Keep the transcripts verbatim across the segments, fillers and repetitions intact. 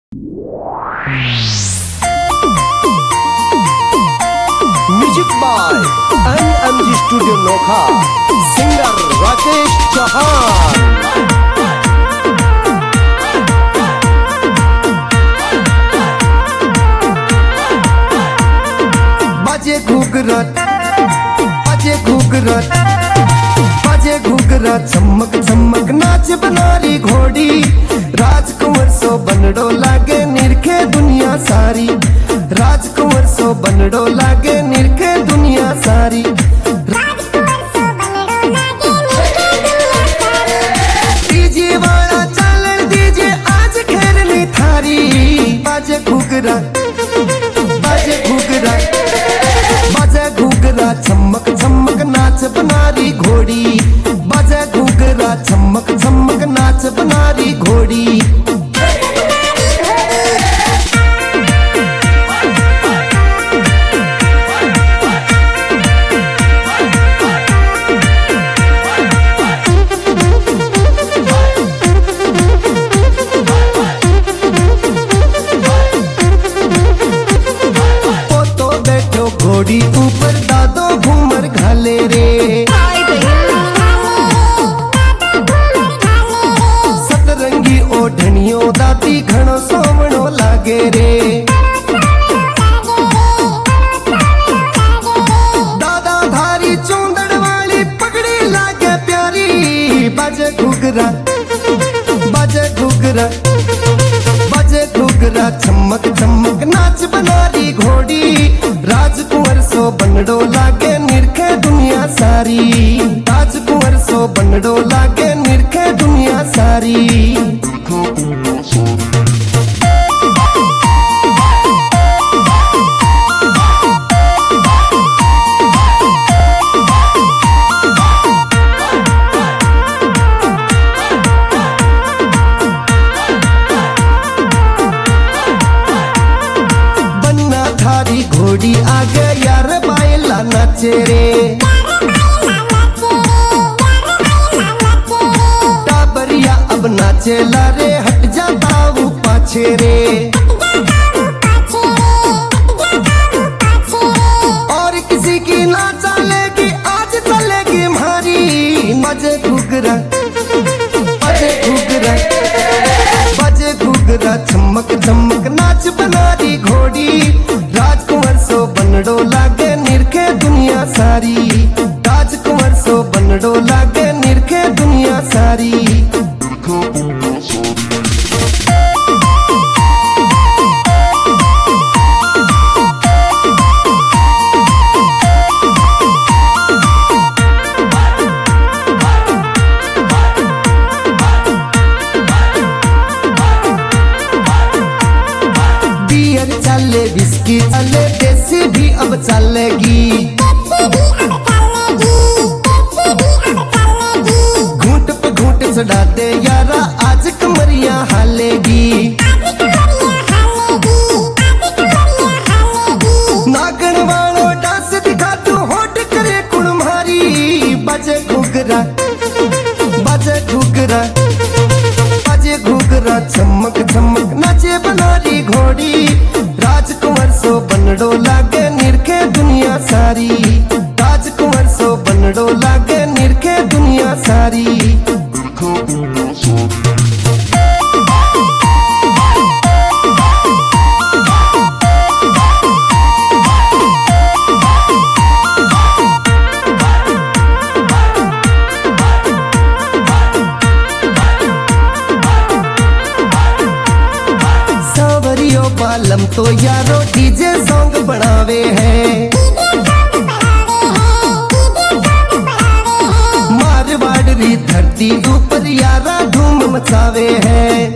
Music by NMG studio Nokha, singer Rakesh Chauhan. बाजे घुघरा बाजे घुघरा बाजे घुघरा, चमक चमक नाच बनारी घोड़ी, राजकुंवर सो बनड़ो लागे निरखे दुनिया सारी, राजकुंवर सो बनड़ो लागे निरखे दुनिया सारी। डीजे वाला चालन दीजे आज खेरनी थारी, बाजे घुघरा बाजे घुघरा बाजे घुघरा, चमक चमक नाच बनारी घोड़ी, बाजे घुघरा चमक चमक नाच बनारी घोड़ी। घोड़ी ऊपर दादो घूमर घाले रे, सतरंगी ओढ़नियो दाती घणो सोवणो लागे रे, दादा धारी चोंदड़ वाली पगड़ी लागे प्यारी, बाजे घुघरा बाजे घुघरा बाजे घुघरा, चमक चमक नाच बनारी घोड़ी, राजकुंवर सो बनड़ो लागे निरखे दुनिया सारी, राजकुंवर सो बनड़ो लागे निरखे दुनिया सारी। घोड़ी आगे यार बायला नाचे रे, टाबरिया अब नाचे ला रे, हट जाता वो पाछे रे, और किसी की ना चलेगी आज चलेगी मारी, बाजे घुघरा बाजे घुघरा बाजे घुघरा, चमक चमक नाच बनारी घोड़ी, राजकुंवर सो बनड़ो लागे निरखे दुनिया सारी, राजकुंवर सो बनड़ो लागे निरखे दुनिया सारी। बियर चले विस्की चले देसी भी अब चलेगी, घूंट पे घूंट चढ़ा दे यारा आज कमरिया हालेगी, नागन वालों डांस दिखा तू होट करे कुड़मारी, बाजे घुघरा बाजे घुघरा बाजे घुघरा, चमक चमक नाचे बनारी घोड़ी, राजकुंवर सो बनड़ो लागे निरखे दुनिया सारी, राजकुंवर सो बनड़ो लागे निरखे दुनिया सारी। बालम तो यारो डीजे सॉन्ग बनावे हैं, मारवाड़ी धरती ऊपर यारा धूम मचावे हैं,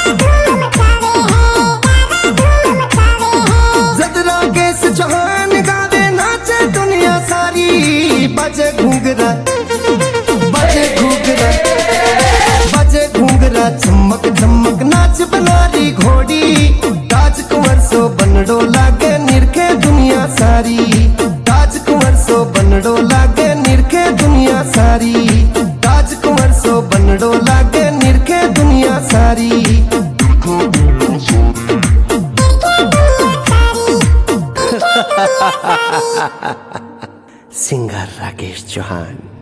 जदरा केस चौहान गावे नाचे दुनिया सारी, बाजे घुघरा बाजे घुघरा बाजे घुघरा, चमक चमक नाच बनारी घोड़ी, राजकुंवर सो बनड़ो लागे निरखे दुनिया सारी, राजकुंवर सो बनड़ो लागे निरखे दुनिया सारी, राजकुंवर सो बनड़ो लागे निरखे दुनिया सारी। सिंगर राकेश चौहान।